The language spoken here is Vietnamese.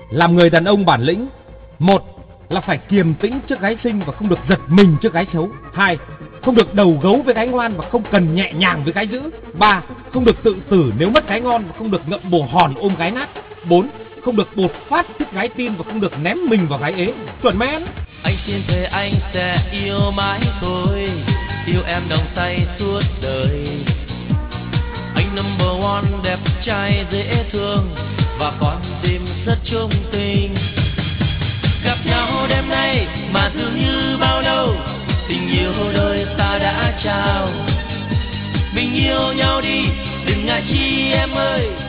Làm người đàn ông bản lĩnh, một là phải kiềm tĩnh trước gái xinh và không được giật mình trước gái xấu. Hai, không được đầu gấu với gái ngoan và không cần nhẹ nhàng với gái dữ. Ba, không được tự tử nếu mất gái ngon và không được ngậm bồ hòn ôm gái nát. Bốn, không được bột phát thích gái tin và không được ném mình vào gái ế. Chuẩn men. Anh xin thề anh sẽ yêu mãi thôi, yêu em đồng tay suốt đời. Anh number one, đẹp trai dễ thương và con tim rất trung tình. Gặp nhau đêm nay mà dường như bao lâu, tình yêu đời ta đã trao. Mình yêu nhau đi, đừng ngại chi em ơi.